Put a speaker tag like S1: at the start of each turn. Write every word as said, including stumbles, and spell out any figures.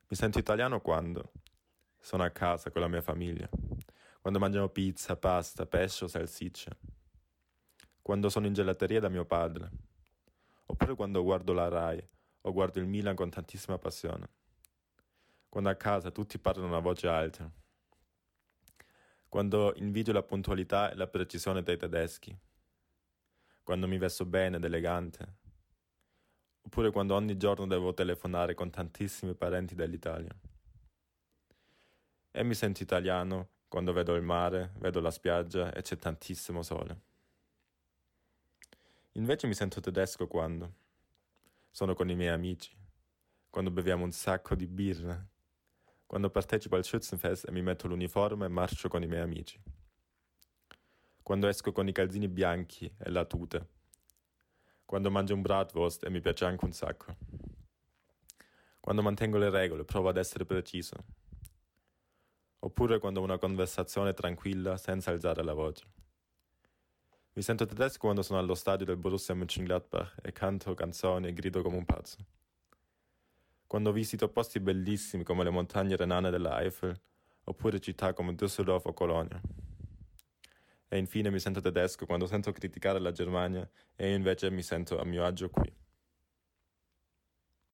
S1: Mi sento italiano quando sono a casa con la mia famiglia, quando mangiamo pizza, pasta, pesce o salsicce, quando sono in gelateria da mio padre, oppure quando guardo la Rai o guardo il Milan con tantissima passione, quando a casa tutti parlano a voce alta, quando invidio la puntualità e la precisione dei tedeschi, quando mi vesto bene ed elegante, oppure quando ogni giorno devo telefonare con tantissimi parenti dell'Italia. E mi sento italiano quando vedo il mare, vedo la spiaggia e c'è tantissimo sole. Invece mi sento tedesco quando sono con i miei amici, quando beviamo un sacco di birra, quando partecipo al Schützenfest e mi metto l'uniforme e marcio con i miei amici, quando esco con i calzini bianchi e la tuta, quando mangio un bratwurst e mi piace anche un sacco, quando mantengo le regole, provo ad essere preciso, oppure quando ho una conversazione tranquilla senza alzare la voce. Mi sento tedesco quando sono allo stadio del Borussia Mönchengladbach e canto canzoni e grido come un pazzo. Quando visito posti bellissimi come le montagne renane della Eifel, oppure città come Düsseldorf o Colonia. E infine mi sento tedesco quando sento criticare la Germania e io invece mi sento a mio agio qui.